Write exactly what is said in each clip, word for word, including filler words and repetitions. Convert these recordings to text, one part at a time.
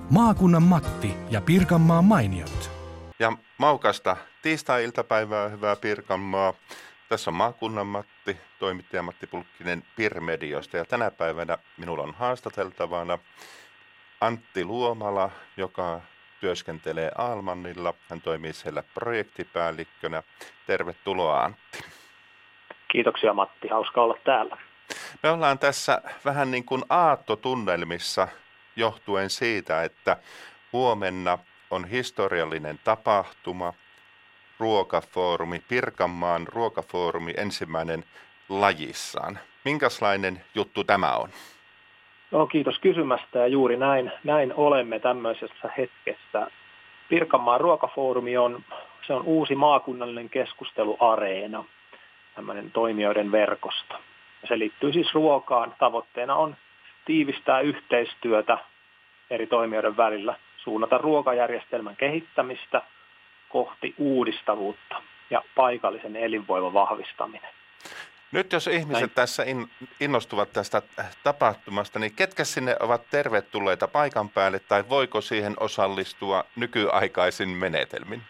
Maakunnan Matti ja Pirkanmaan mainiot. Ja maukasta tiistai-iltapäivää, hyvää Pirkanmaa. Tässä on Maakunnan Matti, toimittaja Matti Pulkkinen Pirmediosta. Ja tänä päivänä minulla on haastateltavana Antti Luomala, joka työskentelee Almannilla. Hän toimii siellä projektipäällikkönä. Tervetuloa, Antti. Kiitoksia, Matti. Hauska olla täällä. Me ollaan tässä vähän niin kuin aattotunnelmissa johtuen siitä, että huomenna on historiallinen tapahtuma, ruokafoorumi, Pirkanmaan ruokafoorumi, ensimmäinen lajissaan. Minkälainen juttu tämä on? No, kiitos kysymästä, ja juuri näin, näin olemme tämmöisessä hetkessä. Pirkanmaan ruokafoorumi on, se on uusi maakunnallinen keskusteluareena, tämmöinen toimijoiden verkosto. Se liittyy siis ruokaan. Tavoitteena on tiivistää yhteistyötä eri toimijoiden välillä, suunnata ruokajärjestelmän kehittämistä kohti uudistavuutta ja paikallisen elinvoiman vahvistaminen. Nyt jos ihmiset Näin. tässä innostuvat tästä tapahtumasta, niin ketkä sinne ovat tervetulleita paikan päälle tai voiko siihen osallistua nykyaikaisin menetelmin?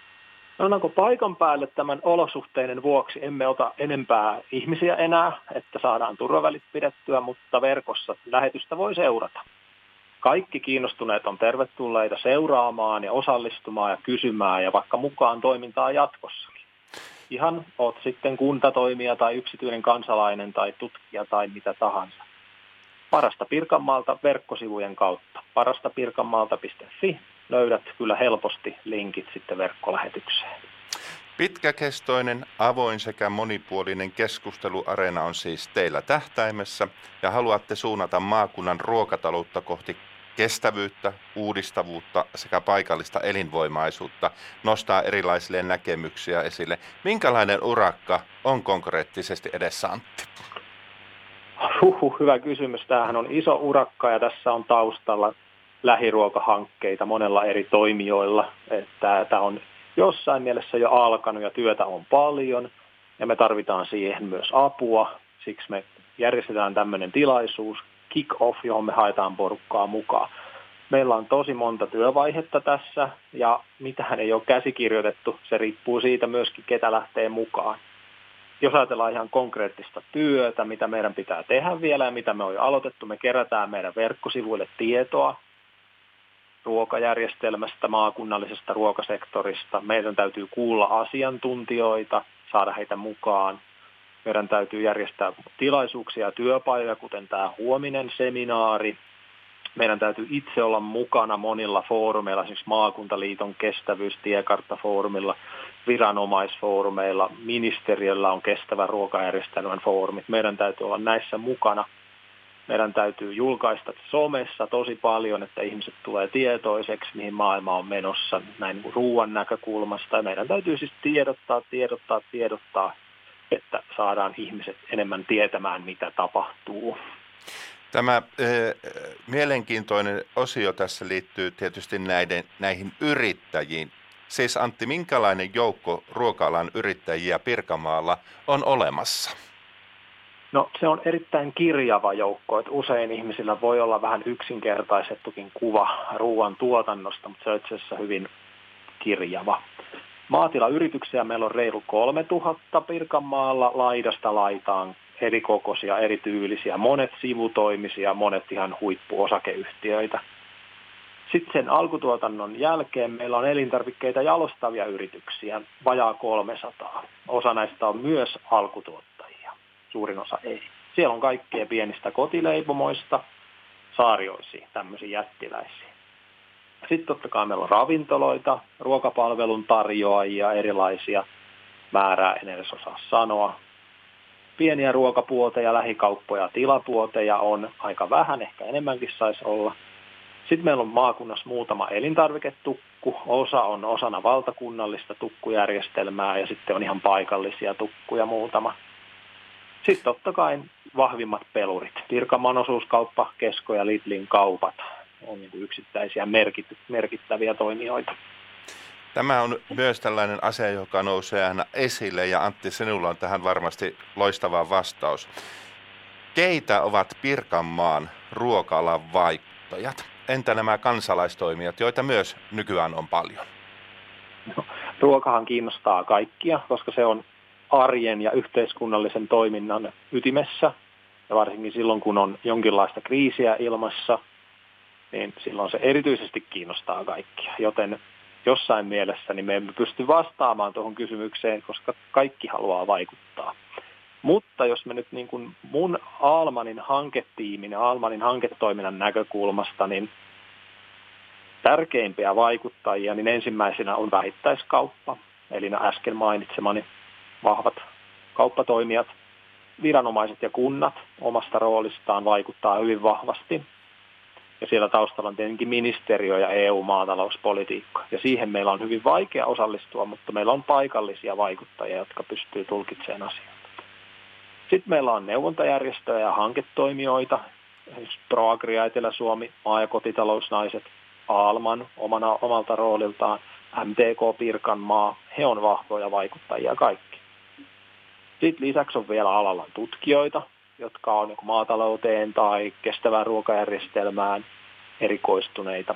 No, paikan päälle tämän olosuhteiden vuoksi emme ota enempää ihmisiä enää, että saadaan turvavälit pidettyä, mutta verkossa lähetystä voi seurata. Kaikki kiinnostuneet on tervetulleita seuraamaan ja osallistumaan ja kysymään ja vaikka mukaan toimintaa jatkossakin. Ihan oot sitten kuntatoimija tai yksityinen kansalainen tai tutkija tai mitä tahansa. Parasta Pirkanmaalta verkkosivujen kautta. parastapirkanmaalta piste fi. Löydät kyllä helposti linkit sitten verkkolähetykseen. Pitkäkestoinen, avoin sekä monipuolinen keskusteluareena on siis teillä tähtäimessä ja haluatte suunnata maakunnan ruokataloutta kohti kestävyyttä, uudistavuutta sekä paikallista elinvoimaisuutta, nostaa erilaisille näkemyksiä esille. Minkälainen urakka on konkreettisesti edessä, Antti? Huhhuh, hyvä kysymys. Tämähän on iso urakka ja tässä on taustalla lähiruokahankkeita monella eri toimijoilla. Että tämä on jossain mielessä jo alkanut ja työtä on paljon ja me tarvitaan siihen myös apua. Siksi me järjestetään tämmöinen tilaisuus, kick-off, johon me haetaan porukkaa mukaan. Meillä on tosi monta työvaihetta tässä ja mitään ei ole käsikirjoitettu. Se riippuu siitä myöskin, ketä lähtee mukaan. Jos ajatellaan ihan konkreettista työtä, mitä meidän pitää tehdä vielä ja mitä me on jo aloitettu, me kerätään meidän verkkosivuille tietoa ruokajärjestelmästä, maakunnallisesta ruokasektorista. Meidän täytyy kuulla asiantuntijoita, saada heitä mukaan. Meidän täytyy järjestää tilaisuuksia ja työpajoja, kuten tämä huominen seminaari. Meidän täytyy itse olla mukana monilla foorumeilla, esimerkiksi Maakuntaliiton kestävyystiekarttafoorumilla, viranomaisfoorumeilla, ministeriöllä on kestävän ruokajärjestelmän foorumit. Meidän täytyy olla näissä mukana. Meidän täytyy julkaista somessa tosi paljon, että ihmiset tulee tietoiseksi, mihin maailma on menossa näin niin ruoan näkökulmasta. Ja meidän täytyy siis tiedottaa, tiedottaa, tiedottaa, että saadaan ihmiset enemmän tietämään, mitä tapahtuu. Tämä äh, mielenkiintoinen osio tässä liittyy tietysti näiden, näihin yrittäjiin. Siis Antti, minkälainen joukko ruoka-alan yrittäjiä Pirkanmaalla on olemassa? No, se on erittäin kirjava joukko, että usein ihmisillä voi olla vähän yksinkertaisettukin kuva ruoan tuotannosta, mutta se on itse asiassa hyvin kirjava. Maatilayrityksiä meillä on reilu kolmetuhatta Pirkanmaalla laidasta laitaan, eri kokoisia, eri tyylisiä, monet sivutoimisia, monet ihan huippuosakeyhtiöitä. Sitten sen alkutuotannon jälkeen meillä on elintarvikkeita jalostavia yrityksiä, vajaa kolmesataa. Osa näistä on myös alkutuottajia, suurin osa ei. Siellä on kaikkea pienistä kotileipomoista saarioisiin, tämmöisiä jättiläisiä. Sitten totta kai meillä on ravintoloita, ruokapalvelun tarjoajia, erilaisia, määrää en edes osaa sanoa. Pieniä ruokapuoteja, lähikauppoja, tilapuoteja on aika vähän, ehkä enemmänkin saisi olla. Sitten meillä on maakunnassa muutama elintarviketukku, osa on osana valtakunnallista tukkujärjestelmää ja sitten on ihan paikallisia tukkuja muutama. Sitten totta kai vahvimmat pelurit, Pirkanmaan osuuskauppa, Kesko ja Lidlin kaupat on niin kuin yksittäisiä merkit- merkittäviä toimijoita. Tämä on myös tällainen asia, joka nousee aina esille ja Antti, sinulla on tähän varmasti loistava vastaus. Keitä ovat Pirkanmaan ruoka-alan vaikuttajat? entä nämä kansalaistoimijat, joita myös nykyään on paljon? No, ruokahan kiinnostaa kaikkia, koska se on arjen ja yhteiskunnallisen toiminnan ytimessä. Ja varsinkin silloin, kun on jonkinlaista kriisiä ilmassa, niin silloin se erityisesti kiinnostaa kaikkia. Joten jossain mielessä niin me emme pysty vastaamaan tuohon kysymykseen, koska kaikki haluaa vaikuttaa. Mutta jos me nyt niin kuin mun Almanin hanketiimin ja Almanin hanketoiminnan näkökulmasta, niin tärkeimpiä vaikuttajia, niin ensimmäisenä on vähittäiskauppa, eli nämä äsken mainitsemani vahvat kauppatoimijat, viranomaiset ja kunnat omasta roolistaan vaikuttaa hyvin vahvasti. Ja siellä taustalla on tietenkin ministeriö ja E U-maatalouspolitiikka. Ja siihen meillä on hyvin vaikea osallistua, mutta meillä on paikallisia vaikuttajia, jotka pystyy tulkitsemaan asioita. Sitten meillä on neuvontajärjestöjä ja hanketoimijoita, esimerkiksi ProAgria, Etelä-Suomi, maa- ja kotitalousnaiset, Alman omana, omalta rooliltaan, M T K Pirkanmaa, he on vahvoja vaikuttajia kaikki. Sitten lisäksi on vielä alalla tutkijoita, jotka on maatalouteen tai kestävään ruokajärjestelmään erikoistuneita.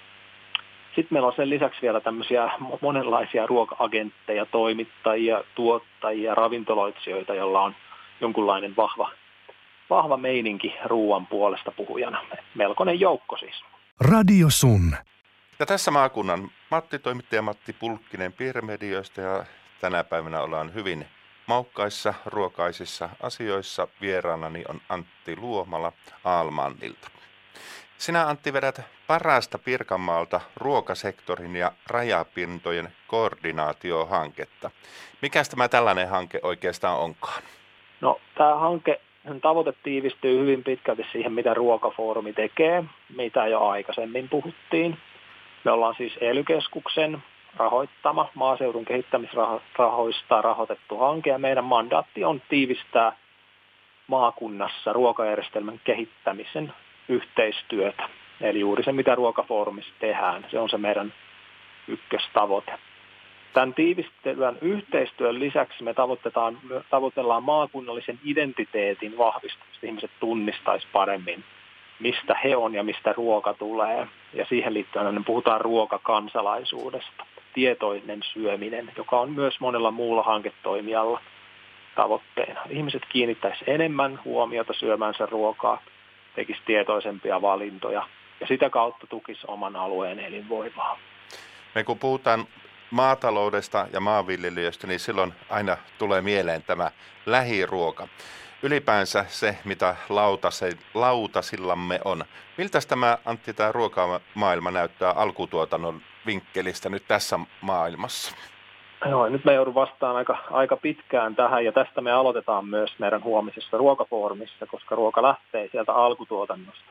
Sitten meillä on sen lisäksi vielä tämmöisiä monenlaisia ruoka-agentteja, toimittajia, tuottajia, ravintoloitsijoita, joilla on jonkunlainen vahva, vahva meininki ruoan puolesta puhujana. Melkoinen joukko siis. Radio Sun. Ja tässä maakunnan Matti, toimittaja Matti Pulkkinen Piirremedioista, ja tänä päivänä ollaan hyvin maukkaissa, ruokaisissa asioissa. Vieraanani on Antti Luomala Almannilta. Sinä, Antti, vedät parasta Pirkanmaalta ruokasektorin ja rajapintojen koordinaatiohanketta. Mikäs tämä tällainen hanke oikeastaan onkaan? No, tämä hanke, sen tavoite tiivistyy hyvin pitkälti siihen, mitä Ruokafoorumi tekee, mitä jo aikaisemmin puhuttiin. Me ollaan siis E L Y-keskuksen rahoittama maaseudun kehittämisrahoista rahoitettu hanke, ja meidän mandaatti on tiivistää maakunnassa ruokajärjestelmän kehittämisen yhteistyötä. Eli juuri se, mitä Ruokafoorumissa tehdään, se on se meidän ykköstavoite. Tämän tiivistelyn yhteistyön lisäksi me tavoitellaan maakunnallisen identiteetin vahvistamista. Ihmiset tunnistaisi paremmin, mistä he on ja mistä ruoka tulee. Ja siihen liittyen puhutaan ruokakansalaisuudesta. Tietoinen syöminen, joka on myös monella muulla hanketoimijalla tavoitteena. Ihmiset kiinnittäisi enemmän huomiota syömänsä ruokaa, tekisi tietoisempia valintoja ja sitä kautta tukisi oman alueen elinvoimaa. Me kun puhutaan maataloudesta ja maanviljelijöistä, niin silloin aina tulee mieleen tämä lähiruoka. Ylipäänsä se, mitä lautasillamme on. Miltä tämä, Antti, tämä ruokamaailma näyttää alkutuotannon vinkkelistä nyt tässä maailmassa? Joo, nyt me joudun vastaan aika, aika pitkään tähän, ja tästä me aloitetaan myös meidän huomisessa ruokafoorumissa, koska ruoka lähtee sieltä alkutuotannosta.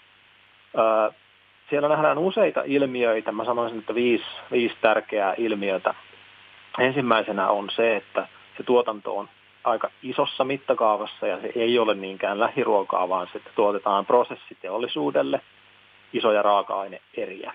Öö, siellä nähdään useita ilmiöitä, mä sanoisin, että viisi, viisi tärkeää ilmiötä. Ensimmäisenä on se, että se tuotanto on aika isossa mittakaavassa, ja se ei ole niinkään lähiruokaa, vaan se, että tuotetaan prosessiteollisuudelle isoja raaka-aine-eriä.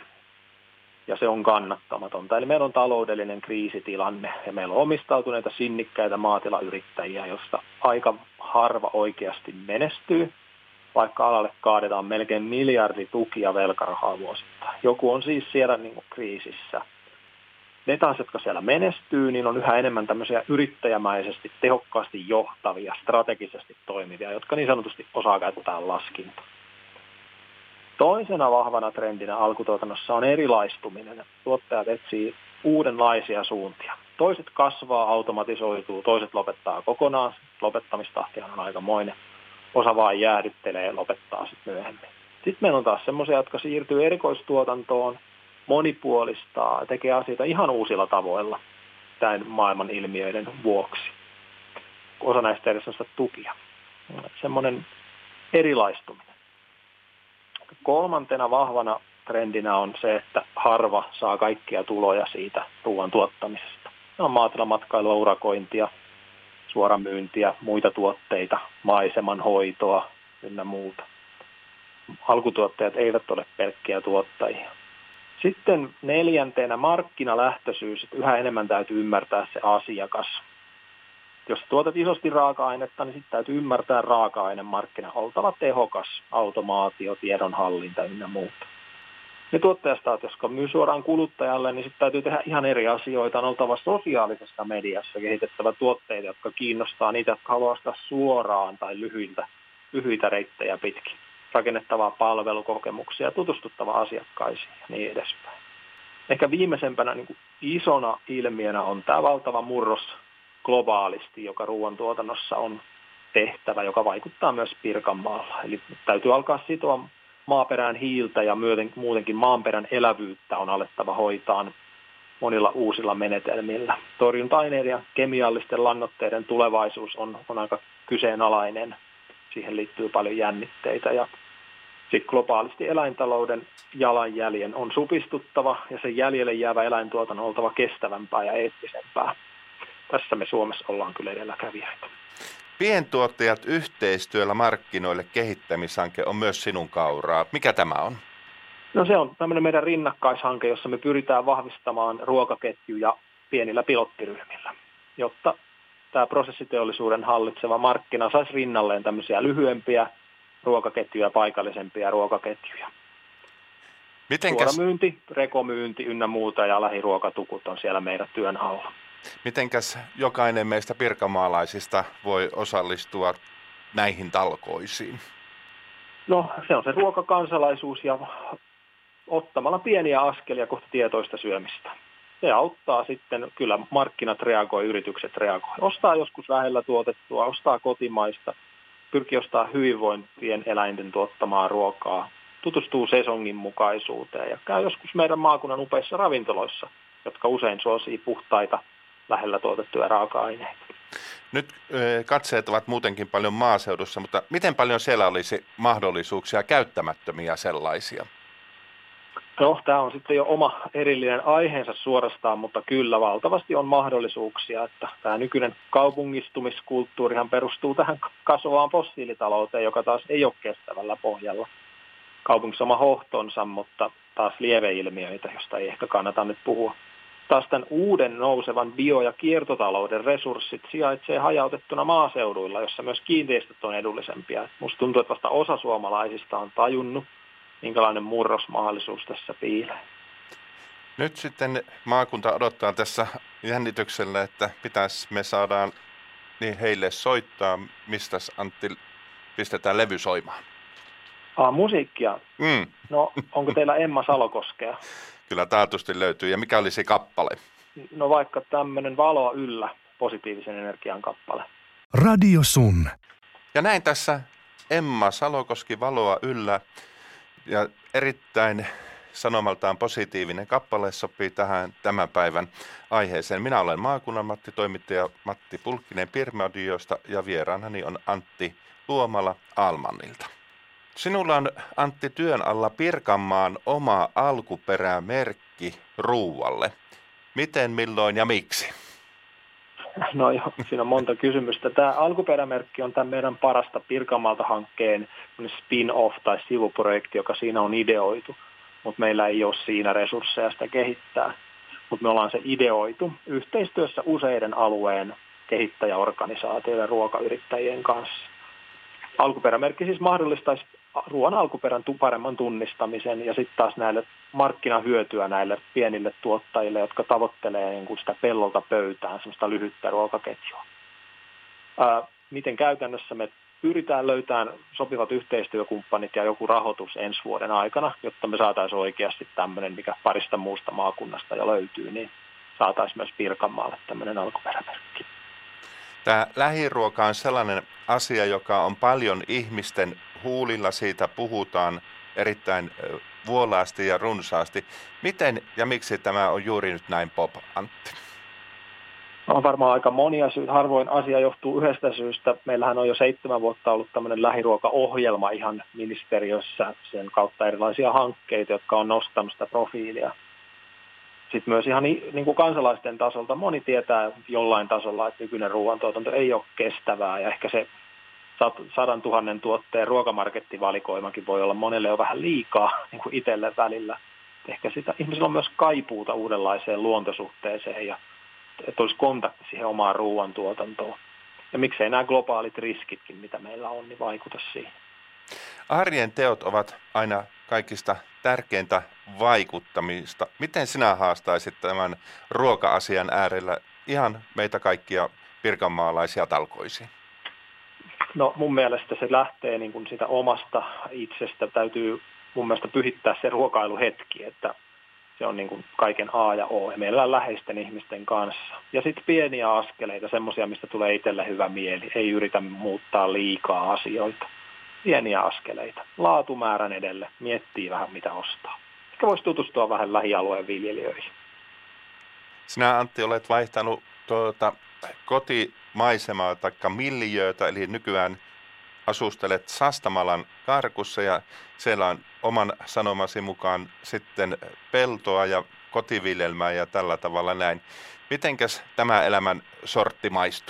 Ja se on kannattamatonta. Eli meillä on taloudellinen kriisitilanne, ja meillä on omistautuneita sinnikkäitä maatilayrittäjiä, joista aika harva oikeasti menestyy, vaikka alalle kaadetaan melkein miljardi tukia velkarahaa vuosittain. Joku on siis siellä niin kuin kriisissä. Ne taas, jotka siellä menestyy, niin on yhä enemmän tämmöisiä yrittäjämäisesti, tehokkaasti johtavia, strategisesti toimivia, jotka niin sanotusti osaa käyttää laskintaa. Toisena vahvana trendinä alkutuotannossa on erilaistuminen. Tuottajat etsii uudenlaisia suuntia. Toiset kasvaa, automatisoituu, toiset lopettaa kokonaan. Lopettamistahtihan on aikamoinen. Osa vaan jäädyttelee ja lopettaa sitten myöhemmin. Sitten meillä on taas semmoisia, jotka siirtyy erikoistuotantoon, monipuolistaa, tekee asioita ihan uusilla tavoilla tämän maailman ilmiöiden vuoksi. Osa näistä edes on sitä tukia. Semmoinen erilaistuminen. Kolmantena vahvana trendinä on se, että harva saa kaikkia tuloja siitä ruoan tuottamisesta. Ne on maatilamatkailua, urakointia, suoramyyntiä, muita tuotteita, maiseman hoitoa ynnä muuta. Alkutuottajat eivät ole pelkkiä tuottajia. Sitten neljäntenä markkinalähtöisyys, että yhä enemmän täytyy ymmärtää se asiakas. Jos tuotat isosti raaka-ainetta, niin sitten täytyy ymmärtää raaka-ainemarkkina oltava tehokas, automaatio, tiedonhallinta ynnä muuta. Ne tuottajasta, jotka myy suoraan kuluttajalle, niin sitten täytyy tehdä ihan eri asioita. On oltava sosiaalisessa mediassa kehitettävä tuotteita, jotka kiinnostaa niitä, jotka haluaa ostaa suoraan tai lyhyitä, lyhyitä reittejä pitkin. Rakennettavaa palvelukokemuksia, tutustuttava asiakkaisiin ja niin edespäin. Ehkä viimeisempänä niin kuin isona ilmiönä on tämä valtava murros globaalisti, joka ruoantuotannossa on tehtävä, joka vaikuttaa myös Pirkanmaalla. Eli täytyy alkaa sitoa maaperään hiiltä ja muutenkin maanperän elävyyttä on alettava hoitaa monilla uusilla menetelmillä. Torjunta-aineiden ja kemiallisten lannoitteiden tulevaisuus on, on aika kyseenalainen. Siihen liittyy paljon jännitteitä ja sitten globaalisti eläintalouden jalanjäljen on supistuttava ja sen jäljelle jäävä eläintuotannon on oltava kestävämpää ja eettisempää. Tässä me Suomessa ollaan kyllä edelläkävijöitä. Pientuottajat yhteistyöllä markkinoille kehittämishanke on myös sinun kauraa. Mikä tämä on? No se on tämmöinen meidän rinnakkaishanke, jossa me pyritään vahvistamaan ruokaketjuja pienillä pilottiryhmillä, jotta tämä prosessiteollisuuden hallitseva markkina saisi rinnalleen tämmöisiä lyhyempiä ruokaketjuja, paikallisempia ruokaketjuja. Mitenkäs... Suoramyynti, rekomyynti ynnä muuta ja lähiruokatukut on siellä meidän työn alla. Mitenkäs jokainen meistä pirkanmaalaisista voi osallistua näihin talkoisiin? No se on se ruokakansalaisuus ja ottamalla pieniä askelia kohti tietoista syömistä. Se auttaa sitten, kyllä markkinat reagoi, yritykset reagoi. Ostaa joskus vähellä tuotettua, ostaa kotimaista, pyrkii ostaa hyvinvointien eläinten tuottamaa ruokaa, tutustuu sesongin mukaisuuteen ja käy joskus meidän maakunnan upeissa ravintoloissa, jotka usein suosii puhtaita, lähellä tuotettuja raaka-aineita. Nyt katseet ovat muutenkin paljon maaseudussa, mutta miten paljon siellä olisi mahdollisuuksia, käyttämättömiä sellaisia? No, tämä on sitten jo oma erillinen aiheensa suorastaan, mutta kyllä valtavasti on mahdollisuuksia, että tämä nykyinen kaupungistumiskulttuurihan perustuu tähän kasvavaan fossiilitalouteen, joka taas ei ole kestävällä pohjalla. Kaupungissa oma hohtonsa, mutta taas lieveilmiöitä, josta ei ehkä kannata nyt puhua. Taas tämän uuden nousevan bio- ja kiertotalouden resurssit sijaitsee hajautettuna maaseuduilla, jossa myös kiinteistöt on edullisempia. Musta tuntuu, että vasta osa suomalaisista on tajunnut, minkälainen murrosmahdollisuus tässä piilee. Nyt sitten maakunta odottaa tässä jännityksellä, että pitäisi me saadaan niin heille soittaa, mistä Antti pistetään levy soimaan. Ah, musiikkia? Mm. No, onko teillä Emma Salokoskea? Kyllä taatusti löytyy. Ja mikä olisi kappale? No vaikka tämmöinen Valoa yllä, positiivisen energian kappale. Radio Sun. Ja näin tässä Emma Salokoski Valoa yllä. Ja erittäin sanomaltaan positiivinen kappale sopii tähän tämän päivän aiheeseen. Minä olen maakunnan Matti, toimittaja Matti Pulkkinen Pirmadiosta ja vieraanani on Antti Luomala Almannilta. Sinulla on, Antti, työn alla Pirkanmaan oma alkuperämerkki ruualle. Miten, milloin ja miksi? No joo, siinä on monta kysymystä. Tämä alkuperämerkki on tämän meidän Parasta Pirkanmaalta -hankkeen spin-off tai sivuprojekti, joka siinä on ideoitu, mutta meillä ei ole siinä resursseja sitä kehittää. Mutta me ollaan se ideoitu yhteistyössä useiden alueen kehittäjäorganisaatioiden ja ruokayrittäjien kanssa. Alkuperämerkki siis mahdollistaisi ruoan alkuperän paremman tunnistamisen ja sitten taas näille markkinahyötyä näille pienille tuottajille, jotka tavoittelee niin kuin sitä pellolta pöytään, semmoista lyhyttä ruokaketjua. Ää, miten käytännössä me pyritään löytämään sopivat yhteistyökumppanit ja joku rahoitus ensi vuoden aikana, jotta me saataisiin oikeasti tämmöinen, mikä parista muusta maakunnasta jo löytyy, niin saataisiin myös Pirkanmaalle tämmöinen alkuperämerkki. Tämä lähiruoka on sellainen asia, joka on paljon ihmisten huulilla, siitä puhutaan erittäin vuolaasti ja runsaasti. Miten ja miksi tämä on juuri nyt näin pop, Antti? On varmaan aika monia syitä. Harvoin asia johtuu yhdestä syystä. Meillähän on jo seitsemän vuotta ollut tämmöinen lähiruokaohjelma ihan ministeriössä, sen kautta erilaisia hankkeita, jotka on nostanut sitä profiilia. Sitten myös ihan niin kuin kansalaisten tasolta moni tietää jollain tasolla, että nykyinen ruoantuotanto ei ole kestävää ja ehkä se sadan tuhannen tuotteen ruokamarkettivalikoimakin voi olla monelle jo vähän liikaa niin kuin itselle välillä. Ehkä sitä, ihmisillä on myös kaipuuta uudenlaiseen luontosuhteeseen ja että olisi kontakti siihen omaan ruoantuotantoon. Ja miksei nämä globaalit riskitkin, mitä meillä on, niin vaikuta siihen. Arjen teot ovat aina kaikista tärkeintä vaikuttamista. Miten sinä haastaisit tämän ruoka-asian äärellä ihan meitä kaikkia pirkanmaalaisia talkoisiin? No mun mielestä se lähtee niin kuin sitä omasta itsestä. Täytyy mun mielestä pyhittää se ruokailuhetki, että se on niin kuin kaiken A ja O. Ja meillä on läheisten ihmisten kanssa. Ja sitten pieniä askeleita, semmoisia, mistä tulee itselle hyvä mieli. Ei yritä muuttaa liikaa asioita. Pieniä askeleita. Laatumäärän edelle. Miettii vähän, mitä ostaa. Ehkä voisi tutustua vähän lähialueen viljelijöihin. Sinä, Antti, olet vaihtanut tuota kotimaisemaa tai miljöötä, eli nykyään asustelet Sastamalan Karkussa ja siellä on oman sanomasi mukaan sitten peltoa ja kotiviljelmää ja tällä tavalla näin. Mitenkäs tämä elämän sortti maistuu?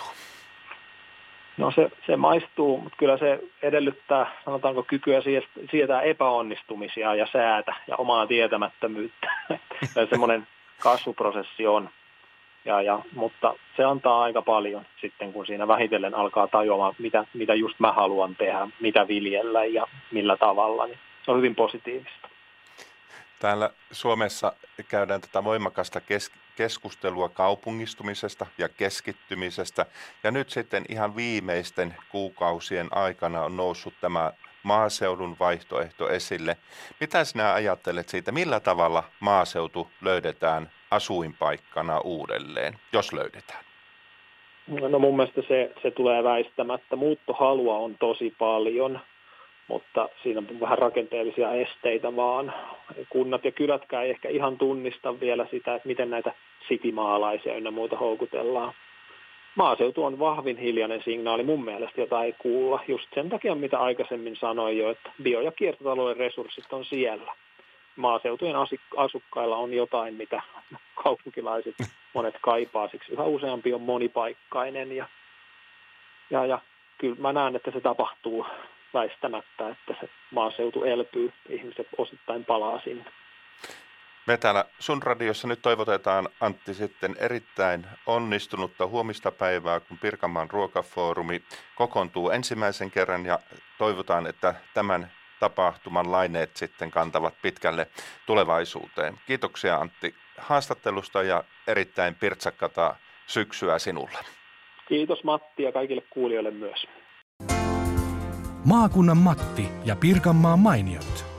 No se, se maistuu, mutta kyllä se edellyttää, sanotaanko, kykyä sietää epäonnistumisia ja säätä ja omaa tietämättömyyttä. Semmoinen kasvuprosessi on. Ja, ja, mutta se antaa aika paljon sitten, kun siinä vähitellen alkaa tajuamaan, mitä, mitä just mä haluan tehdä, mitä viljellä ja millä tavalla. Niin se on hyvin positiivista. Täällä Suomessa käydään tätä voimakasta kes- keskustelua kaupungistumisesta ja keskittymisestä. Ja nyt sitten ihan viimeisten kuukausien aikana on noussut tämä maaseudun vaihtoehto esille. Mitä sinä ajattelet siitä, millä tavalla maaseutu löydetään asuinpaikkana uudelleen, jos löydetään? No mun mielestä se, se tulee väistämättä. Muuttohalua on tosi paljon, mutta siinä on vähän rakenteellisia esteitä vaan. Kunnat ja kylätkään ei ehkä ihan tunnista vielä sitä, että miten näitä citymaalaisia ynnä muuta houkutellaan. Maaseutu on vahvin hiljainen signaali mun mielestä, jota ei kuulla. Just sen takia, mitä aikaisemmin sanoin jo, että bio- ja kiertotalouden resurssit on siellä. Maaseutujen asukkailla on jotain, mitä kaupunkilaiset monet kaipaa. Siksi yhä useampi on monipaikkainen. Ja, ja, ja kyllä mä näen, että se tapahtuu väistämättä, että se maaseutu elpyy. Ihmiset osittain palaa sinne. Me täällä sun radiossa nyt toivotetaan, Antti, sitten erittäin onnistunutta huomista päivää, kun Pirkanmaan ruokafoorumi kokoontuu ensimmäisen kerran ja toivotaan, että tämän tapahtuman laineet sitten kantavat pitkälle tulevaisuuteen. Kiitoksia, Antti, haastattelusta ja erittäin pirtsakkata syksyä sinulle. Kiitos, Matti, ja kaikille kuulijoille myös. Maakunnan Matti ja Pirkanmaan mainiot.